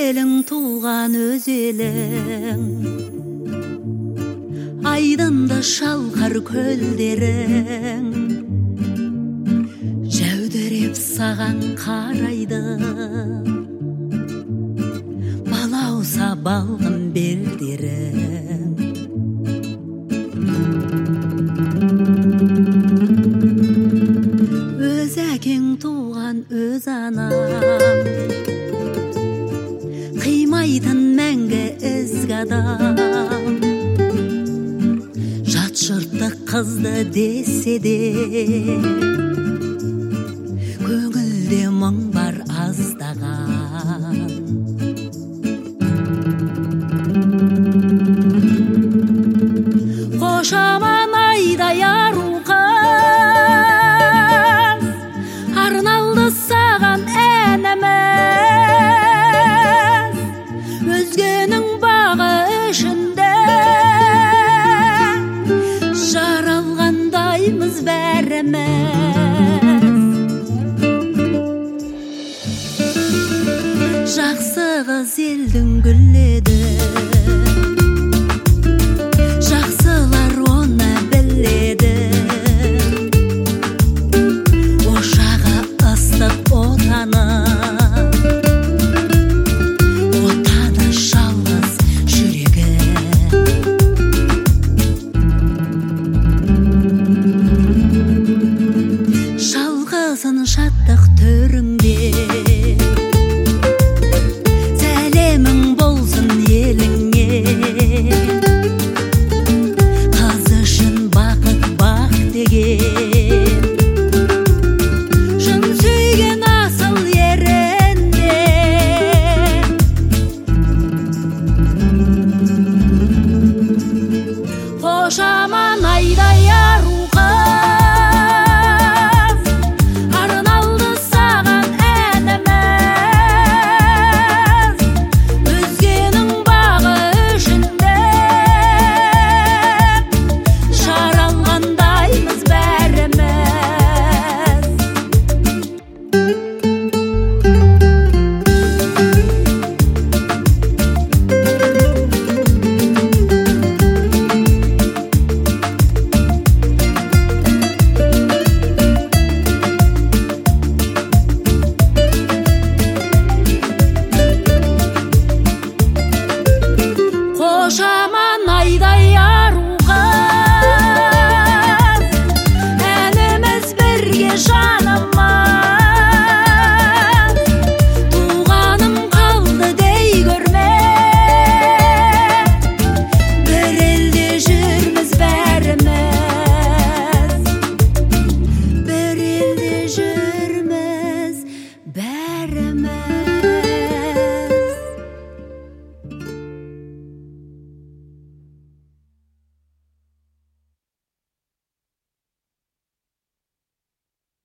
елің туған өз елің, айдында шалқар көлдерің, жәудіреп саған қарайды, балауса балғын белдерің. Өз әкең туған өз анаң, қимайтын мәңгі ізгі адам, жат жұрттық қызды десе де, көңілде мұң бар аздаған. Қошаман айдай ару қыз, арналды саған әніміз, өзгенің бағы ішінде жаралғандаймыз бәріміз. Жақсы қыз елдің гүлі еді, жақсылар оны біледі, ошағы ыстық отаны, отаны жалғыз жүрегі. Жалғызын шаттық түрің